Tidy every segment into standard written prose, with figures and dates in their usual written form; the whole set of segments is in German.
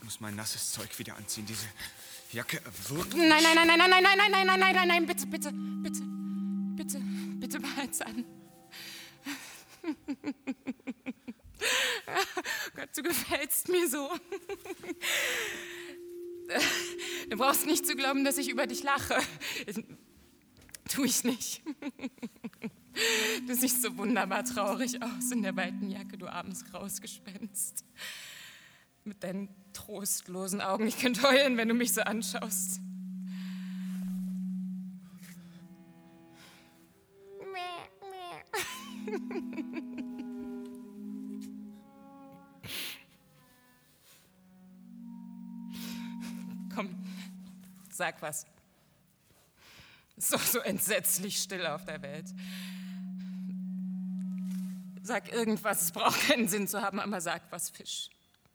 muss mein nasses Zeug wieder anziehen. Diese Jacke erwürgt. Nein, bitte behalt's an. Gott, du gefällst mir so. Du brauchst nicht zu glauben, dass ich über dich lache. Tu ich nicht. Du siehst so wunderbar traurig aus in der weiten Jacke, du armes graues Gespenst. Mit deinen trostlosen Augen. Ich könnte heulen, wenn du mich so anschaust. Komm, sag was. Ist doch so entsetzlich still auf der Welt. Sag irgendwas, es braucht keinen Sinn zu haben, aber sag was, Fisch.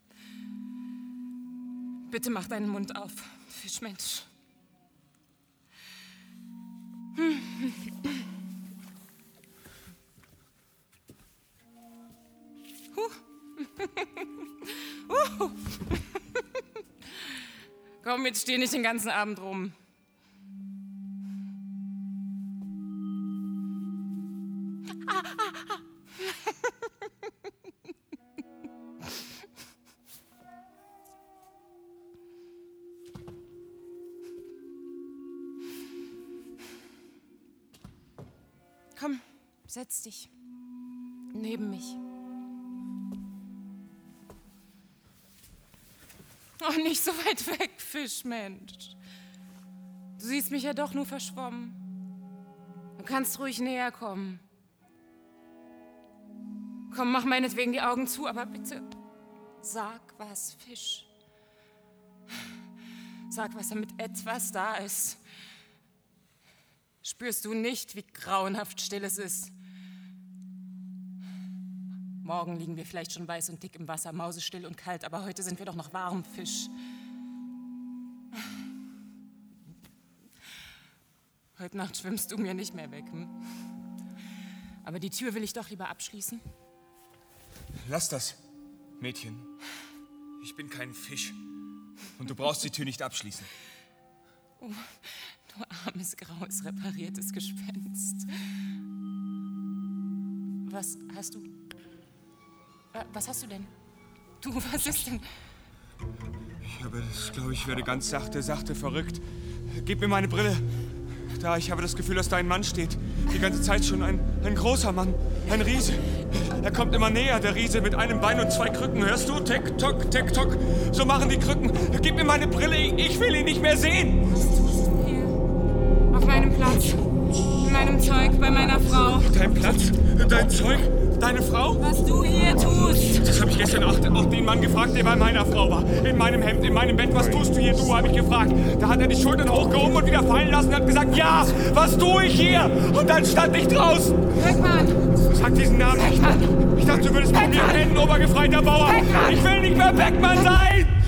Bitte mach deinen Mund auf, Fischmensch. Komm, jetzt steh nicht den ganzen Abend rum. Komm, setz dich neben mich. Oh, nicht so weit weg, Fischmensch. Du siehst mich ja doch nur verschwommen. Du kannst ruhig näher kommen. Komm, mach meinetwegen die Augen zu, aber bitte sag was, Fisch. Sag was, damit etwas da ist. Spürst du nicht, wie grauenhaft still es ist? Morgen liegen wir vielleicht schon weiß und dick im Wasser, mausestill und kalt, aber heute sind wir doch noch warm, Fisch. Heute Nacht schwimmst du mir nicht mehr weg, hm? Aber die Tür will ich doch lieber abschließen. Lass das, Mädchen. Ich bin kein Fisch. Und du brauchst die Tür nicht abschließen. Oh, du armes, graues, repariertes Gespenst. Was hast du? Was hast du denn? Du, was ist denn? Ich habe das, glaube ich, werde ganz sachte verrückt. Gib mir meine Brille. Da, ich habe das Gefühl, dass da ein Mann steht. Die ganze Zeit schon ein großer Mann, ein Riese. Er kommt immer näher, der Riese, mit einem Bein und 2 Krücken. Hörst du? Tick, tock, tick, tock. So machen die Krücken. Gib mir meine Brille, ich will ihn nicht mehr sehen. Was tust du hier? Auf meinem Platz, in meinem Zeug, bei meiner Frau. Dein Platz? Dein Zeug? Deine Frau? Was du hier tust. Das habe ich gestern auch den Mann gefragt, der bei meiner Frau war. In meinem Hemd, in meinem Bett. Was tust du hier, du, habe ich gefragt. Da hat er die Schultern hochgehoben und wieder fallen lassen und hat gesagt, ja, was tue ich hier? Und dann stand ich draußen. Beckmann. Sag diesen Namen nicht. Ich dachte, du würdest mit mir nennen, Obergefreiter Bauer. Beckmann. Ich will nicht mehr Beckmann sein.